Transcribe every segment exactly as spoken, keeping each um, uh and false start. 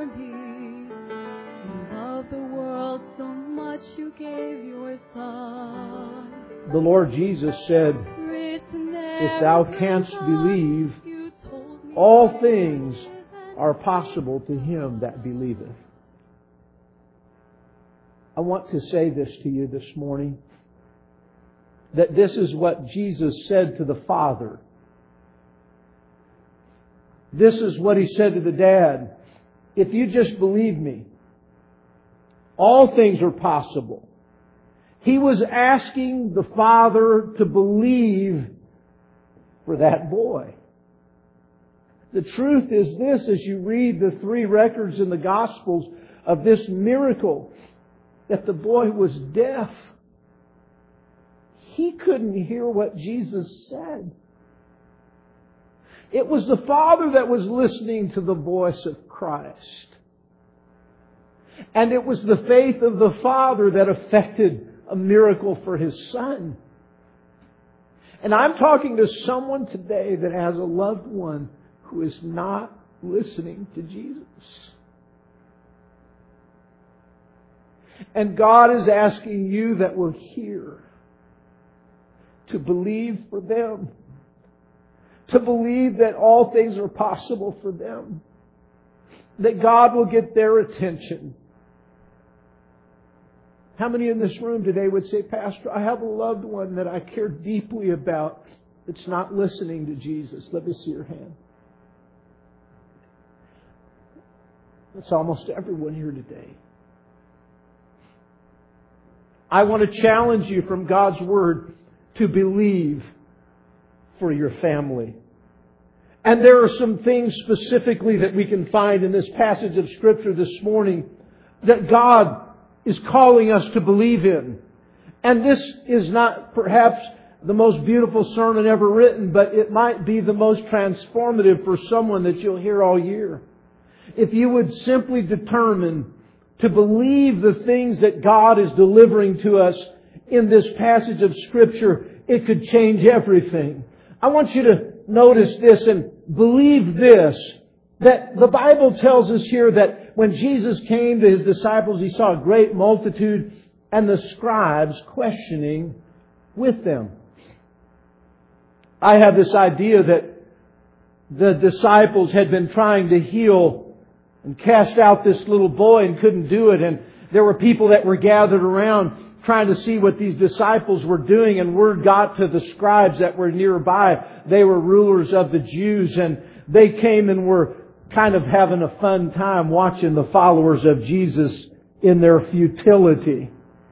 for me. You loved the world so much you gave your Son. The Lord Jesus said, if thou canst believe, all things are possible to him that believeth. I want to say this to you this morning, that this is what Jesus said to the Father. This is what He said to the Dad. If you just believe me, all things are possible. He was asking the Father to believe for that boy. The truth is this, as you read the three records in the Gospels of this miracle, that the boy was deaf. He couldn't hear what Jesus said. It was the Father that was listening to the voice of Christ. And it was the faith of the Father that affected a miracle for His Son. And I'm talking to someone today that has a loved one who is not listening to Jesus. And God is asking you that will hear to believe for them. To believe that all things are possible for them. That God will get their attention. How many in this room today would say, Pastor, I have a loved one that I care deeply about that's not listening to Jesus? Let me see your hand. That's almost everyone here today. I want to challenge you from God's Word to believe for your family. And there are some things specifically that we can find in this passage of Scripture this morning that God is calling us to believe in. And this is not perhaps the most beautiful sermon ever written, but it might be the most transformative for someone that you'll hear all year. If you would simply determine to believe the things that God is delivering to us in this passage of Scripture, it could change everything. I want you to notice this and believe this, that the Bible tells us here that when Jesus came to His disciples, He saw a great multitude and the scribes questioning with them. I have this idea that the disciples had been trying to heal and cast out this little boy and couldn't do it. And there were people that were gathered around trying to see what these disciples were doing. And word got to the scribes that were nearby. They were rulers of the Jews. And they came and were kind of having a fun time watching the followers of Jesus in their futility.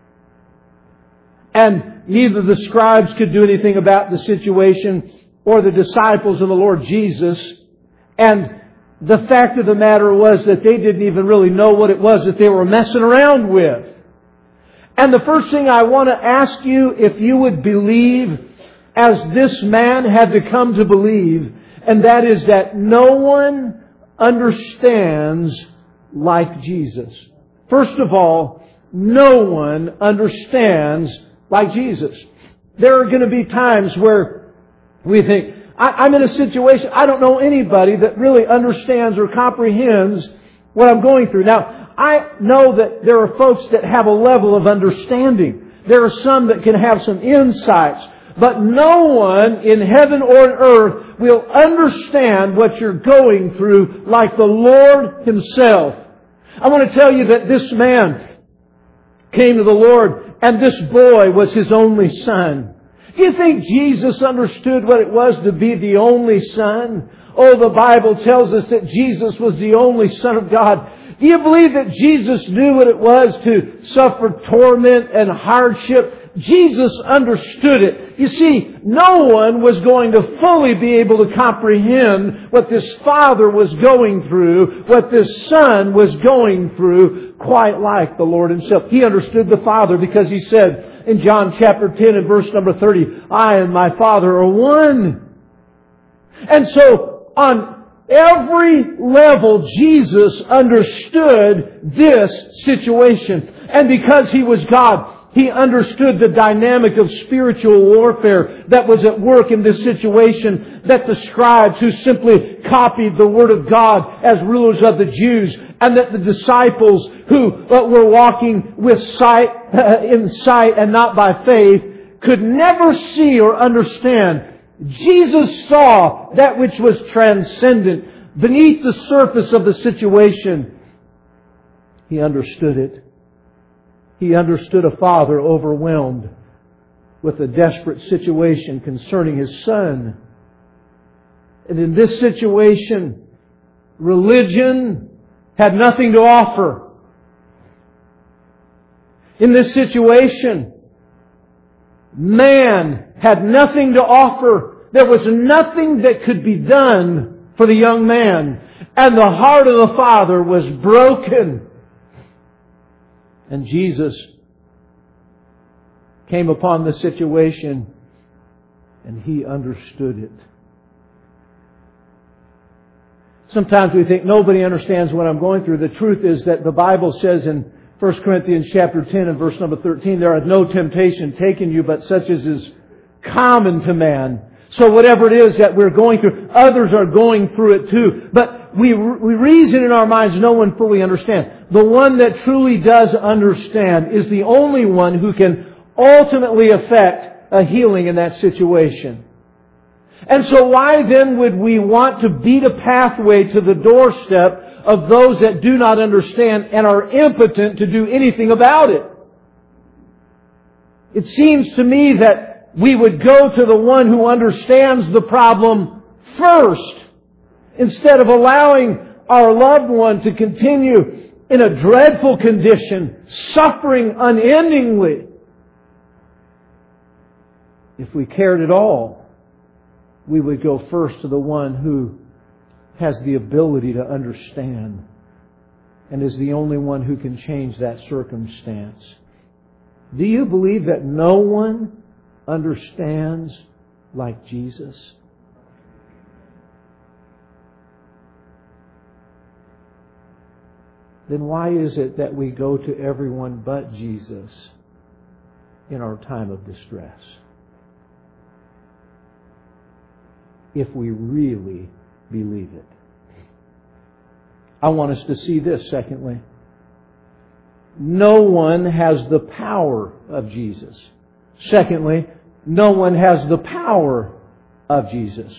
And neither the scribes could do anything about the situation or the disciples of the Lord Jesus. And the fact of the matter was that they didn't even really know what it was that they were messing around with. And the first thing I want to ask you, if you would believe as this man had to come to believe, and that is that no one understands like Jesus. First of all, no one understands like Jesus. There are going to be times where we think, I, I'm in a situation, I don't know anybody that really understands or comprehends what I'm going through. Now, I know that there are folks that have a level of understanding. There are some that can have some insights. But no one in heaven or on earth will understand what you're going through like the Lord Himself. I want to tell you that this man came to the Lord and this boy was his only son. Do you think Jesus understood what it was to be the only son? Oh, the Bible tells us that Jesus was the only Son of God. Do you believe that Jesus knew what it was to suffer torment and hardship? Jesus understood it. You see, no one was going to fully be able to comprehend what this Father was going through, what this Son was going through, quite like the Lord Himself. He understood the Father because He said in John chapter ten and verse number thirty, I and my Father are one. And so, on every level, Jesus understood this situation. And because He was God, He understood the dynamic of spiritual warfare that was at work in this situation, that the scribes who simply copied the Word of God as rulers of the Jews, and that the disciples who were walking with sight, uh, in sight and not by faith, could never see or understand. Jesus saw that which was transcendent beneath the surface of the situation. He understood it. He understood a father overwhelmed with a desperate situation concerning his son. And in this situation, religion had nothing to offer. In this situation, man had nothing to offer. There was nothing that could be done for the young man. And the heart of the father was broken. And Jesus came upon the situation and He understood it. Sometimes we think nobody understands what I'm going through. The truth is that the Bible says in First Corinthians chapter ten and verse number thirteen, there hath no temptation taken you but such as is common to man. So whatever it is that we're going through, others are going through it too. But we, we reason in our minds, no one fully understands. The one that truly does understand is the only one who can ultimately affect a healing in that situation. And so why then would we want to beat a pathway to the doorstep of those that do not understand and are impotent to do anything about it? It seems to me that we would go to the one who understands the problem first, instead of allowing our loved one to continue in a dreadful condition, suffering unendingly. If we cared at all, we would go first to the one who has the ability to understand and is the only one who can change that circumstance. Do you believe that no one understands like Jesus? Then why is it that we go to everyone but Jesus in our time of distress? If we really believe it. I want us to see this, secondly. No one has the power of Jesus. Secondly, no one has the power of Jesus.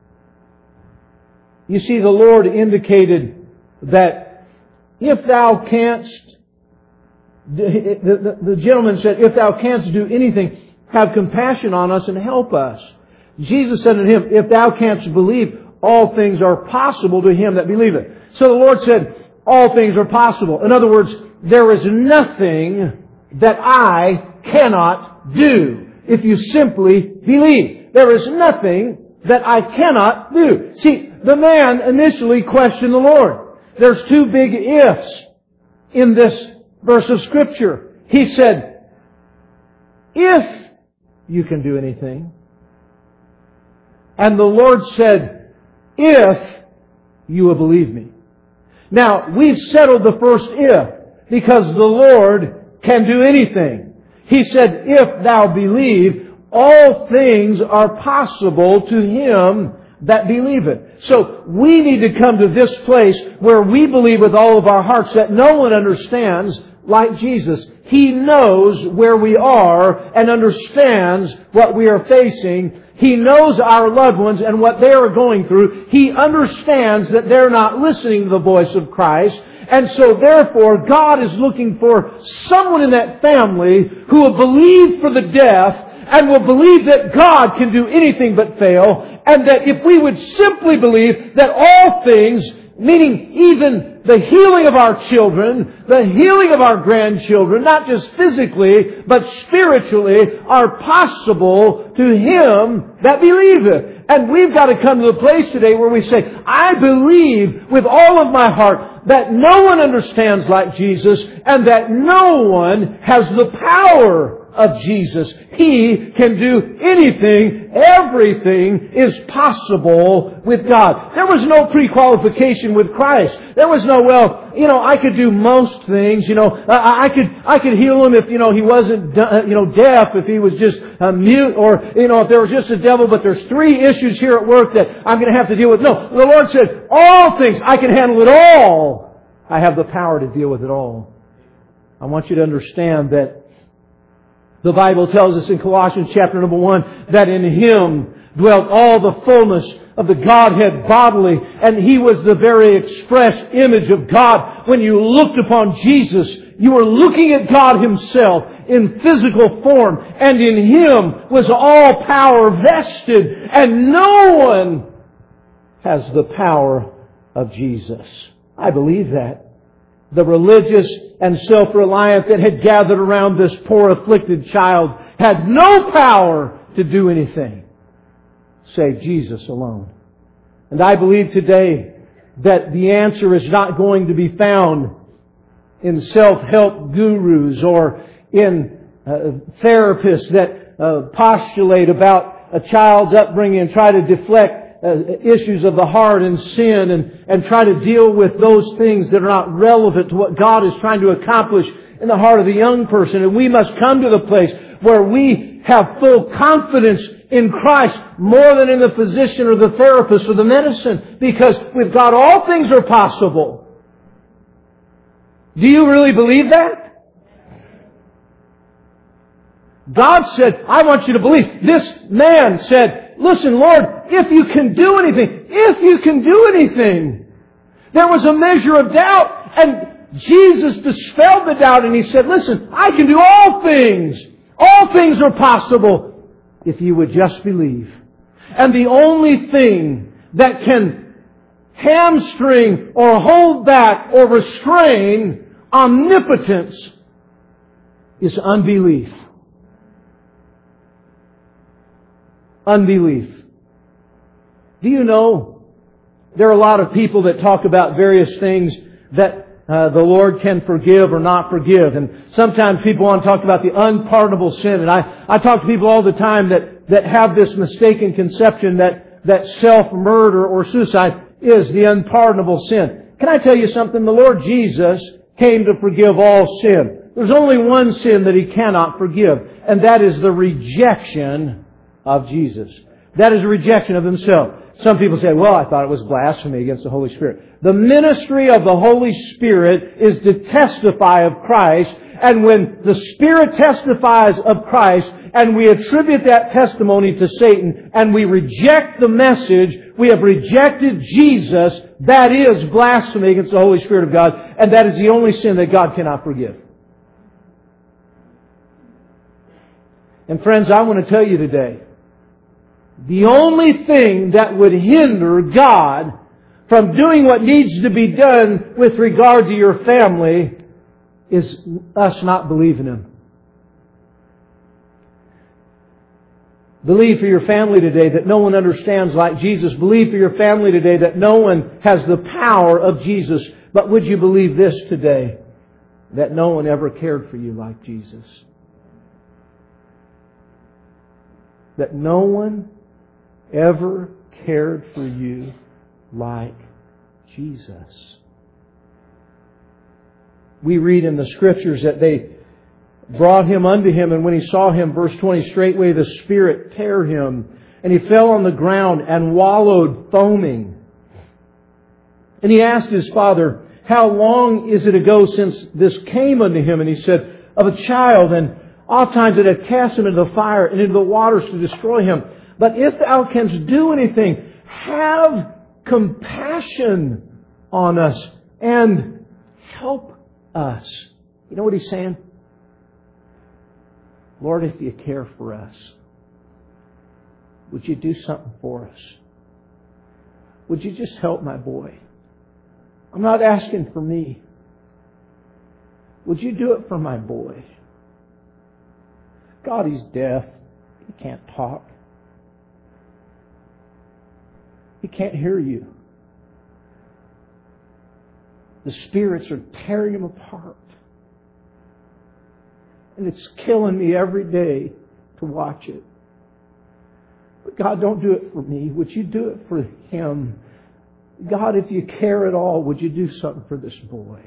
You see, the Lord indicated that if thou canst, the, the, the gentleman said, if thou canst do anything, have compassion on us and help us. Jesus said to him, if thou canst believe, all things are possible to him that believeth. So the Lord said, all things are possible. In other words, there is nothing that I cannot do if you simply believe. There is nothing that I cannot do. See, the man initially questioned the Lord. There's two big ifs in this verse of Scripture. He said, if you can do anything. And the Lord said, if you will believe me. Now, we've settled the first if because the Lord can do anything. He said, if thou believe, all things are possible to him that believeth. So we need to come to this place where we believe with all of our hearts that no one understands like Jesus. He knows where we are and understands what we are facing. He knows our loved ones and what they are going through. He understands that they're not listening to the voice of Christ. And so therefore, God is looking for someone in that family who will believe for the deaf and will believe that God can do anything but fail, and that if we would simply believe that all things, meaning even the healing of our children, the healing of our grandchildren, not just physically, but spiritually, are possible to him that believeth. And we've got to come to the place today where we say, I believe with all of my heart that no one understands like Jesus, and that no one has the power of Jesus. He can do anything. Everything is possible with God. There was no pre-qualification with Christ. There was no, well, you know, I could do most things. You know, I, I could I could heal him if, you know, he wasn't, you know, deaf, if he was just uh, mute, or, you know, if there was just a devil. But there's three issues here at work that I'm going to have to deal with. No, the Lord said, all things, I can handle it all. I have the power to deal with it all. I want you to understand that the Bible tells us in Colossians chapter number one that in Him dwelt all the fullness of the Godhead bodily, and He was the very express image of God. When you looked upon Jesus, you were looking at God Himself in physical form, and in Him was all power vested, and no one has the power of Jesus. I believe that. The religious and self-reliant that had gathered around this poor afflicted child had no power to do anything save Jesus alone. And I believe today that the answer is not going to be found in self-help gurus or in uh, therapists that uh, postulate about a child's upbringing and try to deflect Uh, issues of the heart and sin and, and try to deal with those things that are not relevant to what God is trying to accomplish in the heart of the young person. And we must come to the place where we have full confidence in Christ more than in the physician or the therapist or the medicine, because with God all things are possible. Do you really believe that? God said, I want you to believe. This man said, listen, Lord, if you can do anything, if you can do anything. There was a measure of doubt, and Jesus dispelled the doubt, and He said, listen, I can do all things. All things are possible if you would just believe. And the only thing that can hamstring or hold back or restrain omnipotence is unbelief. Unbelief. Do you know there are a lot of people that talk about various things that uh, the Lord can forgive or not forgive. And sometimes people want to talk about the unpardonable sin. And I, I talk to people all the time that, that have this mistaken conception that, that self-murder or suicide is the unpardonable sin. Can I tell you something? The Lord Jesus came to forgive all sin. There's only one sin that He cannot forgive, and that is the rejection of Jesus. That is a rejection of Himself. Some people say, well, I thought it was blasphemy against the Holy Spirit. The ministry of the Holy Spirit is to testify of Christ. And when the Spirit testifies of Christ and we attribute that testimony to Satan and we reject the message, we have rejected Jesus. That is blasphemy against the Holy Spirit of God. And that is the only sin that God cannot forgive. And friends, I want to tell you today, the only thing that would hinder God from doing what needs to be done with regard to your family is us not believing Him. Believe for your family today that no one understands like Jesus. Believe for your family today that no one has the power of Jesus. But would you believe this today? That no one ever cared for you like Jesus. That no one ever cared for you like Jesus. We read in the Scriptures that they brought Him unto Him, and when He saw Him, verse twenty, straightway the Spirit tear Him, and He fell on the ground and wallowed foaming. And He asked His Father, how long is it ago since this came unto him? And He said, of a child, and oftentimes it had cast him into the fire and into the waters to destroy him. But if thou canst do anything, have compassion on us and help us. You know what He's saying? Lord, if you care for us, would you do something for us? Would you just help my boy? I'm not asking for me. Would you do it for my boy? God, he's deaf. He can't talk. He can't hear you. The spirits are tearing him apart. And it's killing me every day to watch it. But God, don't do it for me. Would you do it for him? God, if you care at all, would you do something for this boy?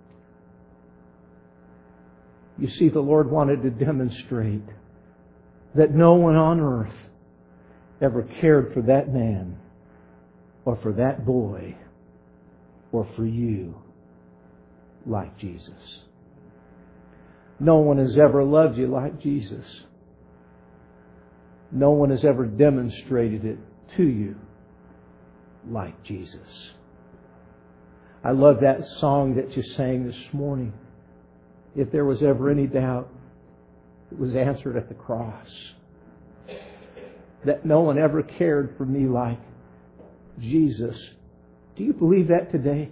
You see, the Lord wanted to demonstrate that no one on earth ever cared for that man or for that boy or for you like Jesus. No one has ever loved you like Jesus. No one has ever demonstrated it to you like Jesus. I love that song that you sang this morning. If there was ever any doubt, it was answered at the cross. That no one ever cared for me like Jesus. Do you believe that today?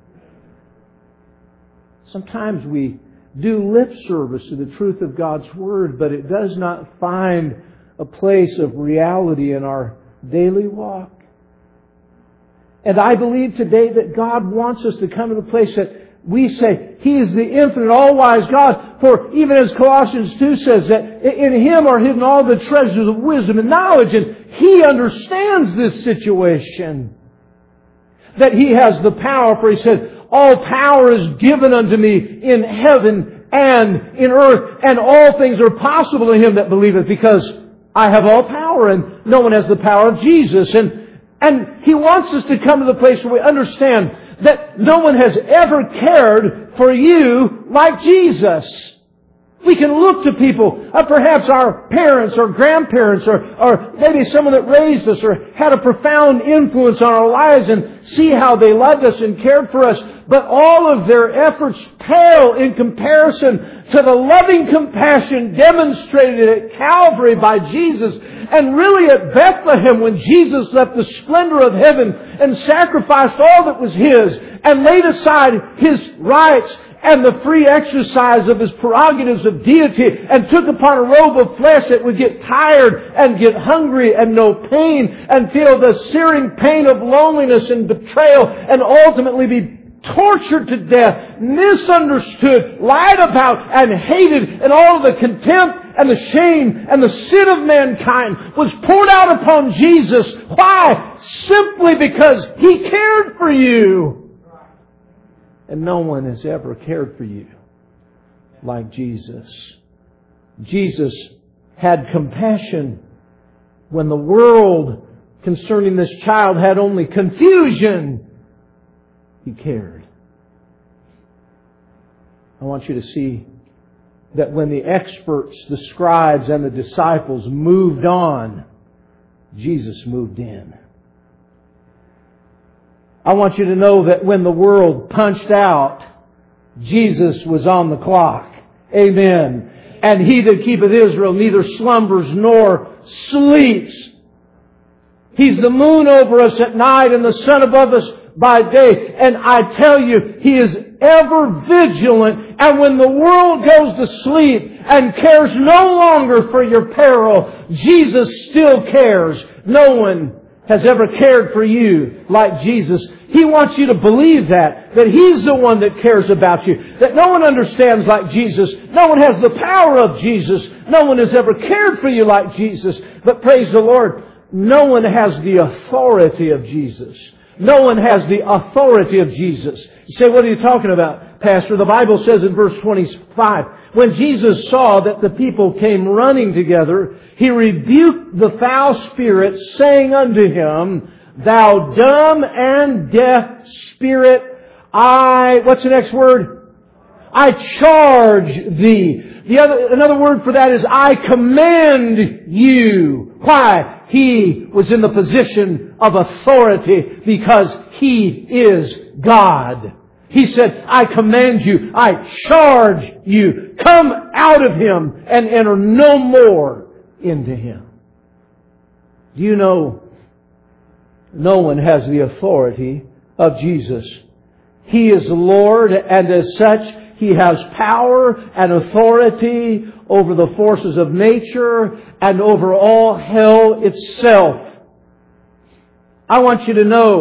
Sometimes we do lip service to the truth of God's Word, but it does not find a place of reality in our daily walk. And I believe today that God wants us to come to the place that we say He is the infinite, all-wise God. For even as Colossians two says that in Him are hidden all the treasures of wisdom and knowledge. And He understands this situation. That He has the power. For He said, all power is given unto me in heaven and in earth. And all things are possible to him that believeth. Because I have all power and no one has the power of Jesus. And, and He wants us to come to the place where we understand that no one has ever cared for you like Jesus. We can look to people, uh, perhaps our parents or grandparents or, or maybe someone that raised us or had a profound influence on our lives and see how they loved us and cared for us. But all of their efforts pale in comparison to the loving compassion demonstrated at Calvary by Jesus. And really at Bethlehem when Jesus left the splendor of heaven and sacrificed all that was His and laid aside His rights and the free exercise of His prerogatives of deity and took upon a robe of flesh that would get tired and get hungry and know pain and feel the searing pain of loneliness and betrayal and ultimately be tortured to death, misunderstood, lied about and hated, and all of the contempt and the shame and the sin of mankind was poured out upon Jesus. Why? Simply because He cared for you. And no one has ever cared for you like Jesus. Jesus had compassion when the world concerning this child had only confusion. He cared. I want you to see that when the experts, the scribes and the disciples moved on, Jesus moved in. I want you to know that when the world punched out, Jesus was on the clock. Amen. And He that keepeth Israel neither slumbers nor sleeps. He's the moon over us at night and the sun above us by day. And I tell you, He is ever vigilant. And when the world goes to sleep and cares no longer for your peril, Jesus still cares. No one has ever cared for you like Jesus. He wants you to believe that, that He's the one that cares about you, that no one understands like Jesus, no one has the power of Jesus, no one has ever cared for you like Jesus. But praise the Lord, no one has the authority of Jesus. No one has the authority of Jesus. You say, what are you talking about, Pastor? The Bible says in verse twenty-five, when Jesus saw that the people came running together, He rebuked the foul spirit, saying unto him, Thou dumb and deaf spirit, I, what's the next word? I charge thee. The other, another word for that is I command you. Why? He was in the position of authority because He is God. He said, I command you, I charge you, come out of him and enter no more into him. Do you know, no one has the authority of Jesus. He is Lord, and as such, He has power and authority over the forces of nature and over all hell itself. I want you to know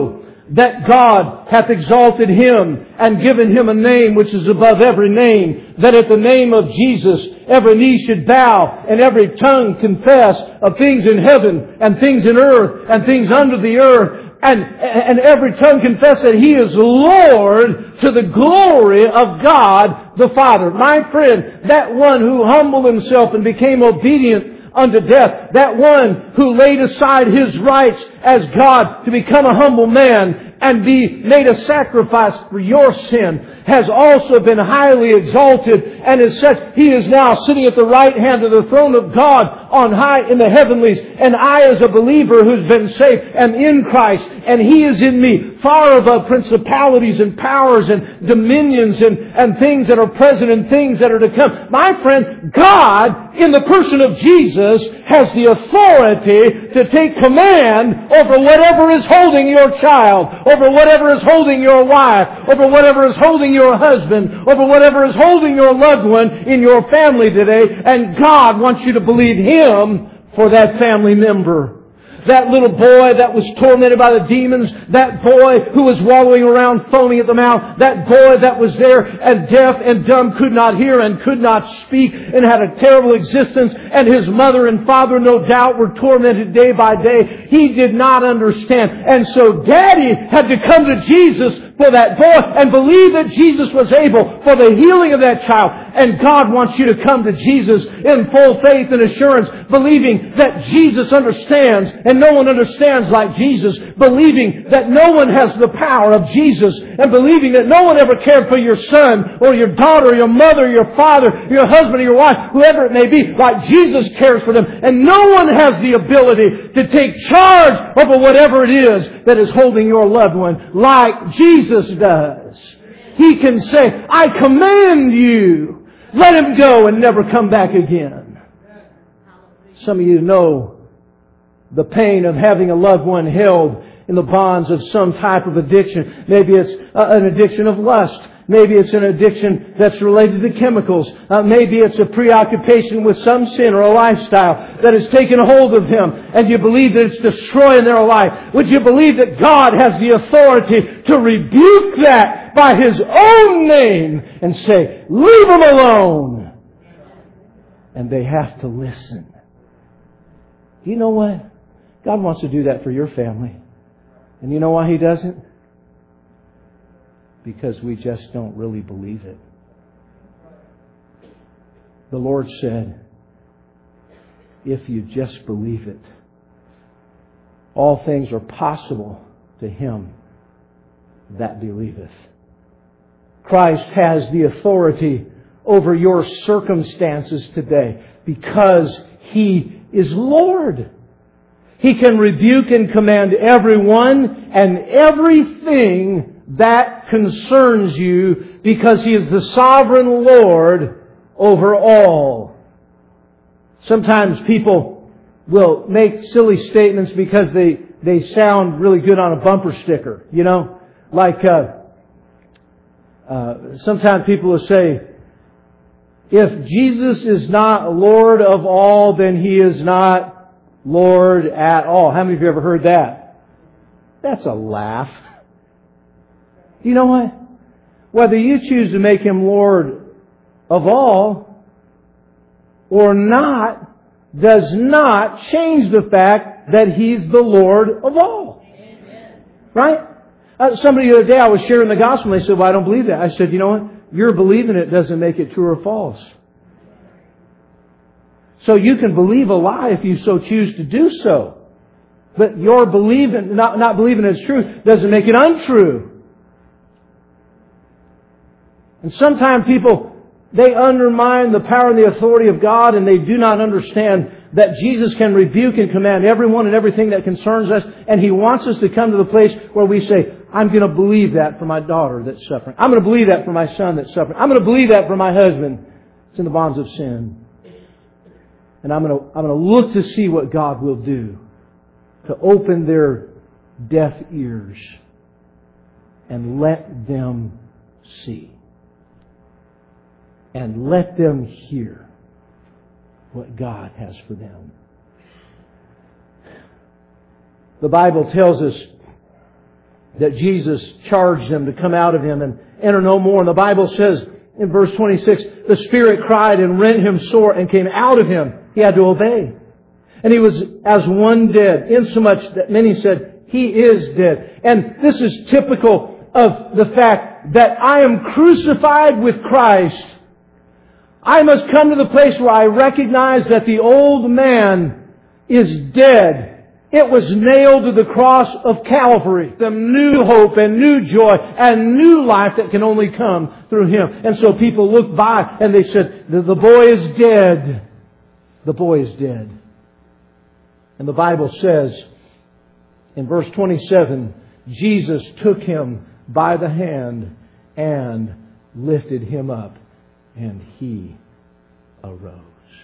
that God hath exalted Him and given Him a name which is above every name, that at the name of Jesus every knee should bow and every tongue confess of things in heaven and things in earth and things under the earth, and, and every tongue confess that He is Lord, to the glory of God the Father. My friend, that one who humbled Himself and became obedient unto death, that one who laid aside His rights as God to become a humble man and be made a sacrifice for your sin, has also been highly exalted, and as such He is now sitting at the right hand of the throne of God on high in the heavenlies. And I, as a believer who's been saved, am in Christ, and He is in me, far above principalities and powers and dominions and, and things that are present and things that are to come. My friend, God, in the person of Jesus, has the authority to take command over whatever is holding your child, over whatever is holding your wife, over whatever is holding your husband, over whatever is holding your loved one in your family today. And God wants you to believe Him for that family member. That little boy that was tormented by the demons, that boy who was wallowing around foaming at the mouth, that boy that was there and deaf and dumb, could not hear and could not speak and had a terrible existence, and his mother and father no doubt were tormented day by day. He did not understand. And so Daddy had to come to Jesus for that boy and believe that Jesus was able for the healing of that child. And God wants you to come to Jesus in full faith and assurance, believing that Jesus understands and no one understands like Jesus, believing that no one has the power of Jesus, and believing that no one ever cared for your son or your daughter or your mother or your father or your husband or your wife, whoever it may be, like Jesus cares for them. And no one has the ability to take charge over whatever it is that is holding your loved one like Jesus does. He can say, I command you, let him go and never come back again. Some of you know the pain of having a loved one held in the bonds of some type of addiction. Maybe it's an addiction of lust. Maybe it's an addiction that's related to chemicals. Uh, maybe it's a preoccupation with some sin or a lifestyle that has taken hold of them, and you believe that it's destroying their life. Would you believe that God has the authority to rebuke that by His own name and say, leave them alone? And they have to listen. Do you know what? God wants to do that for your family. And you know why He doesn't? Because we just don't really believe it. The Lord said, if you just believe it, all things are possible to him that believeth. Christ has the authority over your circumstances today because He is Lord. He can rebuke and command everyone and everything that concerns you because He is the sovereign Lord over all. Sometimes people will make silly statements because they, they sound really good on a bumper sticker. You know, like uh, uh, sometimes people will say, if Jesus is not Lord of all, then He is not Lord at all. How many of you ever heard that? That's a laugh. You know what? Whether you choose to make Him Lord of all or not does not change the fact that He's the Lord of all. Amen. Right? Uh, somebody the other day, I was sharing the gospel, and they said, well, I don't believe that. I said, you know what? Your believing it doesn't make it true or false. So you can believe a lie if you so choose to do so. But your believing, not, not believing it's true doesn't make it untrue. And sometimes people, they undermine the power and the authority of God, and they do not understand that Jesus can rebuke and command everyone and everything that concerns us. And He wants us to come to the place where we say, I'm going to believe that for my daughter that's suffering. I'm going to believe that for my son that's suffering. I'm going to believe that for my husband that's in the bonds of sin. And I'm going to, I'm going to look to see what God will do to open their deaf ears and let them see. And let them hear what God has for them. The Bible tells us that Jesus charged them to come out of him and enter no more. And the Bible says in verse twenty-six, the Spirit cried and rent him sore and came out of him. He had to obey. And he was as one dead, insomuch that many said, he is dead. And this is typical of the fact that I am crucified with Christ. I must come to the place where I recognize that the old man is dead. It was nailed to the cross of Calvary. The new hope and new joy and new life that can only come through Him. And so people looked by and they said, the, the boy is dead. The boy is dead. And the Bible says in verse twenty-seven, Jesus took him by the hand and lifted him up, and he arose.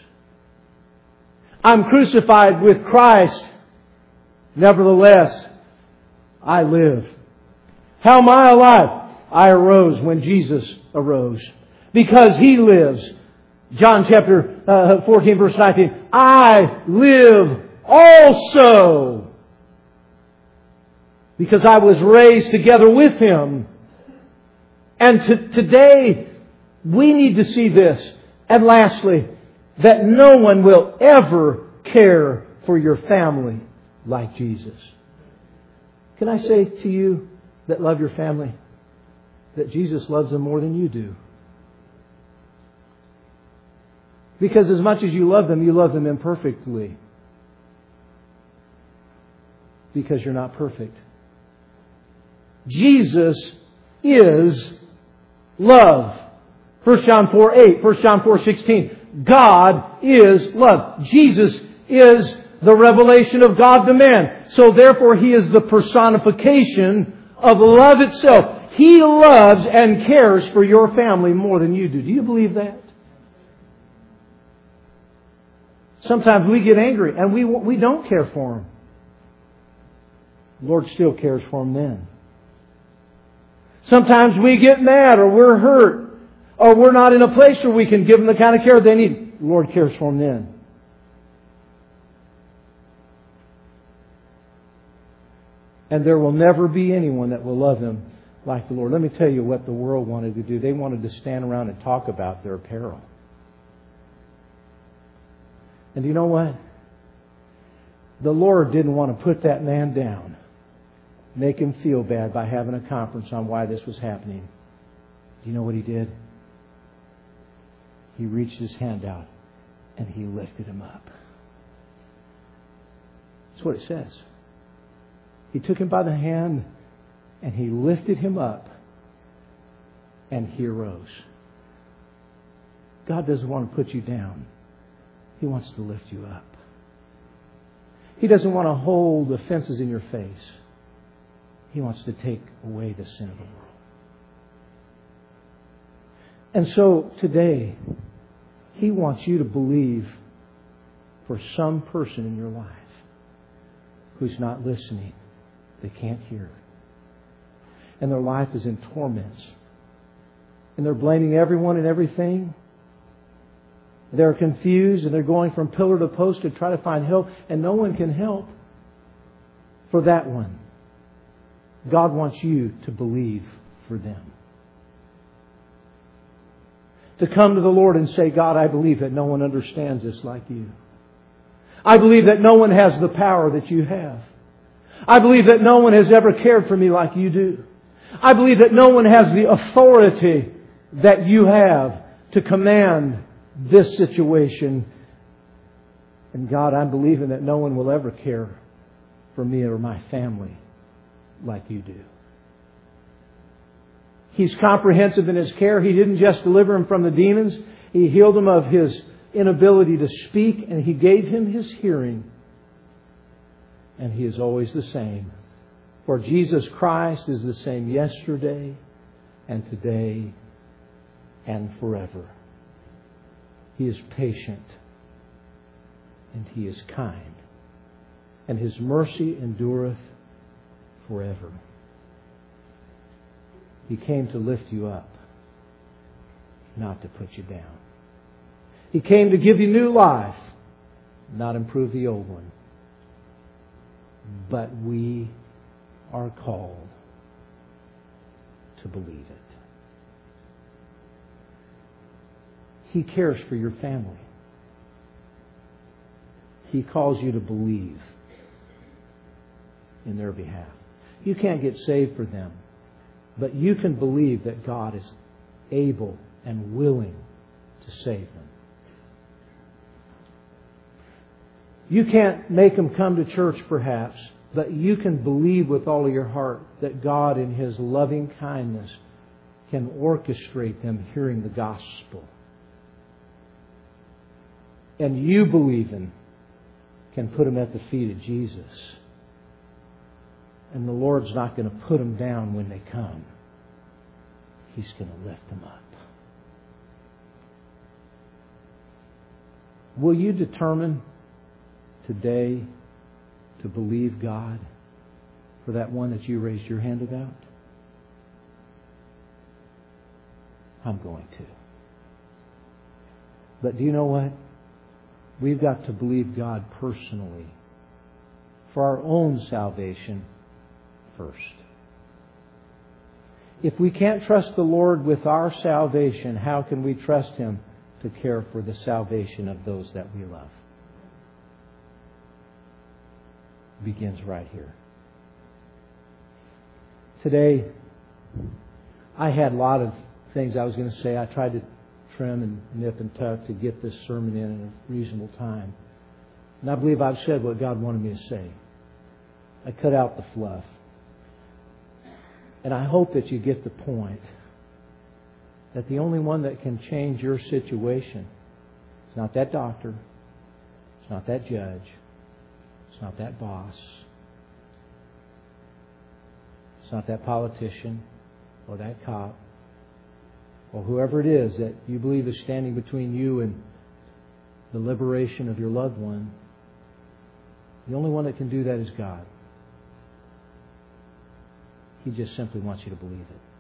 I'm crucified with Christ. Nevertheless, I live. How am I alive? I arose when Jesus arose. Because He lives. John chapter uh, fourteen verse nineteen. I live also. Because I was raised together with Him. And to, today, we need to see this. And lastly, that no one will ever care for your family like Jesus. Can I say to you that love your family, that Jesus loves them more than you do? Because as much as you love them, you love them imperfectly. Because you're not perfect. Jesus is love. First John four eight, First John four sixteen. God is love. Jesus is the revelation of God to man. So therefore He is the personification of love itself. He loves and cares for your family more than you do. Do you believe that? Sometimes we get angry and we we don't care for them. The Lord still cares for them then. Sometimes we get mad or we're hurt or we're not in a place where we can give them the kind of care they need. The Lord cares for them then. And there will never be anyone that will love them like the Lord. Let me tell you what the world wanted to do. They wanted to stand around and talk about their peril. And you know what? The Lord didn't want to put that man down, make him feel bad by having a conference on why this was happening. Do you know what He did? He reached His hand out and He lifted him up. That's what it says. He took him by the hand and He lifted him up and he arose. God doesn't want to put you down. He wants to lift you up. He doesn't want to hold offenses in your face. He wants to take away the sin of the world. And so today, He wants you to believe for some person in your life who's not listening. They can't hear. And their life is in torments. And they're blaming everyone and everything. They're confused and they're going from pillar to post to try to find help. And no one can help for that one. God wants you to believe for them. To come to the Lord and say, God, I believe that no one understands this like You. I believe that no one has the power that You have. I believe that no one has ever cared for me like You do. I believe that no one has the authority that You have to command this situation. And God, I'm believing that no one will ever care for me or my family like You do. He's comprehensive in His care. He didn't just deliver him from the demons. He healed him of his inability to speak, and He gave him his hearing. And He is always the same. For Jesus Christ is the same yesterday and today and forever. He is patient and He is kind. And His mercy endureth forever. He came to lift you up, not to put you down. He came to give you new life, not improve the old one. But we are called to believe it. He cares for your family. He calls you to believe in their behalf. You can't get saved for them, but you can believe that God is able and willing to save them. You can't make them come to church, perhaps, but you can believe with all of your heart that God, in His loving kindness, can orchestrate them hearing the gospel. And you believing can put them at the feet of Jesus. And the Lord's not going to put them down when they come. He's going to lift them up. Will you determine today to believe God for that one that you raised your hand about? I'm going to. But do you know what? We've got to believe God personally for our own salvation first. If we can't trust the Lord with our salvation, how can we trust Him to care for the salvation of those that we love? It begins right here. Today, I had a lot of things I was going to say. I tried to trim and nip and tuck to get this sermon in in a reasonable time. And I believe I've said what God wanted me to say. I cut out the fluff. And I hope that you get the point that the only one that can change your situation is not that doctor, it's not that judge, it's not that boss, it's not that politician or that cop, or whoever it is that you believe is standing between you and the liberation of your loved one. The only one that can do that is God. He just simply wants you to believe it.